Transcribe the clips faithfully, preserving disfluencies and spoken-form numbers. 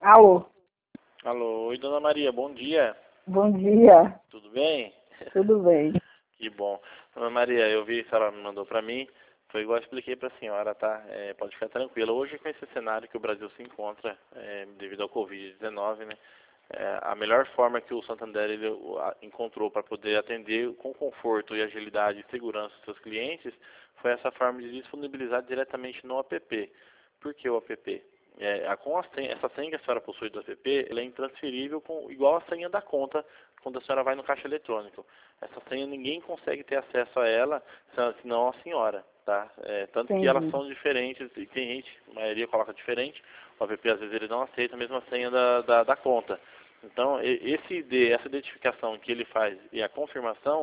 Alô, Alô, oi Dona Maria, bom dia. bom dia, Tudo bem? tudo bem? Que bom. Dona Maria, eu vi que a senhora me mandou para mim, foi igual eu expliquei para a senhora, tá? É, pode ficar tranquila. Hoje, com esse cenário que o Brasil se encontra, é, devido ao covid dezenove, né? É, a melhor forma que o Santander ele, a, encontrou para poder atender com conforto e agilidade e segurança os seus clientes foi essa forma de disponibilizar diretamente no app. Por que o app? É, a, com a senha, essa senha que a senhora possui do app, ela é intransferível com, igual a senha da conta quando a senhora vai no caixa eletrônico. Essa senha ninguém consegue ter acesso a ela, senão a senhora, tá? É, tanto que elas Entendi. são diferentes, e tem gente, a maioria coloca diferente, o app às vezes ele não aceita a mesma senha da, da, da conta. Então, esse I D, essa identificação que ele faz e a confirmação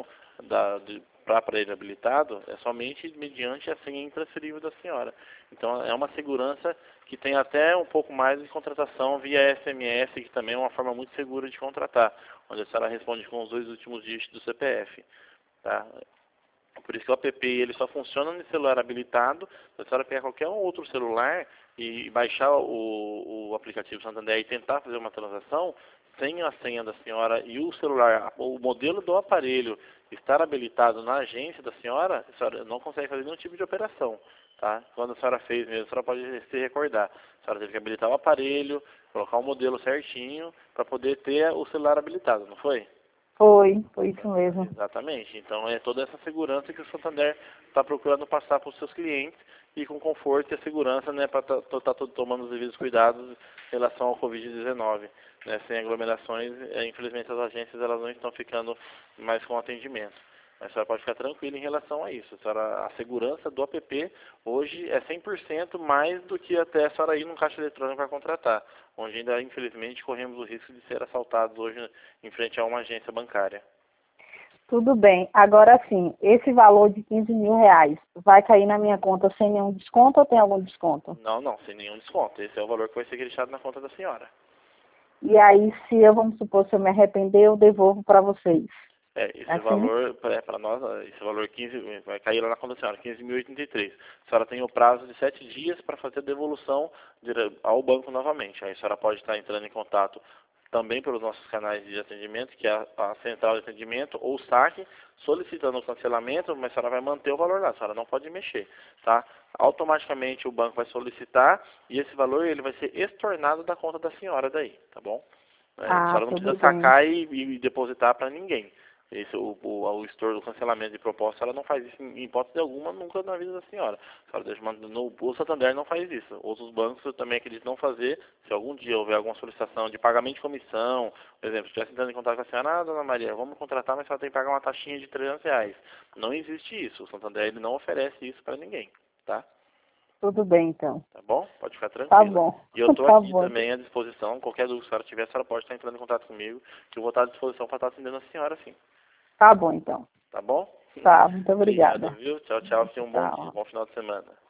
para aparelho habilitado é somente mediante a senha intransferível da senhora. Então, é uma segurança que tem até um pouco mais de contratação via S M S, que também é uma forma muito segura de contratar, onde a senhora responde com os dois últimos dígitos do C P F. Tá? Por isso que o app ele só funciona no celular habilitado. Se a senhora pegar qualquer um outro celular e baixar o, o aplicativo Santander e tentar fazer uma transação, sem a senha da senhora e o celular, o modelo do aparelho estar habilitado na agência da senhora, a senhora não consegue fazer nenhum tipo de operação. Tá? Quando a senhora fez mesmo, a senhora pode se recordar. A senhora teve que habilitar o aparelho, colocar o modelo certinho para poder ter o celular habilitado, não foi? Foi, foi isso mesmo. Exatamente. Então é toda essa segurança que o Santander está procurando passar para os seus clientes e com conforto e a segurança, né, para estar tá, tá, tá tomando os devidos cuidados em relação ao covid dezenove. Né, sem aglomerações, é, infelizmente as agências elas não estão ficando mais com atendimento. Mas a senhora pode ficar tranquila em relação a isso. A, senhora, a segurança do app hoje é cem por cento mais do que até a senhora ir num caixa eletrônico para contratar, onde ainda infelizmente corremos o risco de ser assaltados hoje em frente a uma agência bancária. Tudo bem. Agora sim, esse valor de quinze mil reais vai cair na minha conta sem nenhum desconto ou tem algum desconto? Não, não, sem nenhum desconto. Esse é o valor que vai ser deixado na conta da senhora. E aí, se eu, vamos supor, se eu me arrepender, eu devolvo para vocês. É, esse Assim? valor, é, para nós, esse valor quinze, vai cair lá na conta da senhora, quinze mil e oitenta e três. A senhora tem o prazo de sete dias para fazer a devolução ao banco novamente. Aí a senhora pode estar entrando em contato também pelos nossos canais de atendimento, que é a, a central de atendimento ou o saque, solicitando o cancelamento, mas a senhora vai manter o valor lá, a senhora não pode mexer, tá? Automaticamente o banco vai solicitar e esse valor ele vai ser estornado da conta da senhora daí, tá bom? É, a Ah, senhora não tudo precisa bem. sacar e, e depositar para ninguém. Esse, o, o, o estorno do cancelamento de proposta, ela não faz isso em hipótese alguma, nunca na vida da senhora. A senhora deixa, no, o Santander não faz isso. Outros bancos eu também acredito não fazer. Se algum dia houver alguma solicitação de pagamento de comissão, por exemplo, se estivesse entrando em contato com a senhora, ah, dona Maria, vamos contratar, mas a senhora tem que pagar uma taxinha de trezentos reais. Não existe isso. O Santander ele não oferece isso para ninguém, tá? Tudo bem, então. Tá bom? Pode ficar Tá tranquila. bom. E eu estou Tá aqui bom. também à disposição. Qualquer dúvida que a senhora tiver, a senhora pode estar entrando em contato comigo, que eu vou estar à disposição para estar atendendo a senhora, sim. Tá bom, então. Tá bom? Tá, muito Obrigado, obrigada. viu? Tchau, tchau. Tenha um bom dia, Tchau. bom final de semana.